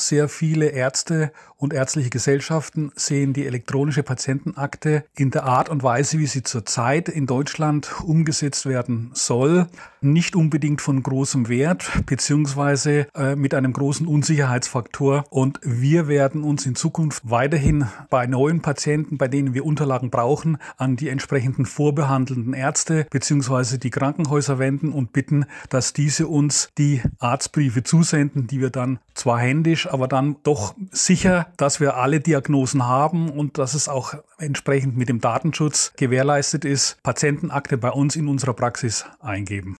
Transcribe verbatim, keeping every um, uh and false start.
sehr viele Ärzte und ärztliche Gesellschaften sehen die elektronische Patientenakte in der Art und Weise, wie sie zurzeit in Deutschland umgesetzt werden soll, nicht unbedingt von großem Wert, beziehungsweise äh, mit einem großen Unsicherheitsfaktor. Und wir werden uns in Zukunft weiterhin bei neuen Patienten, bei denen wir Unterlagen brauchen, an die entsprechenden vorbehandelnden Ärzte beziehungsweise die Krankenhäuser wenden und bitten, dass diese uns die Arztbriefe zusenden, die wir dann zwar händisch, aber dann doch sicher, dass wir alle Diagnosen haben und dass es auch entsprechend mit dem Datenschutz gewährleistet ist, Patientenakte bei uns in unserer Praxis eingeben.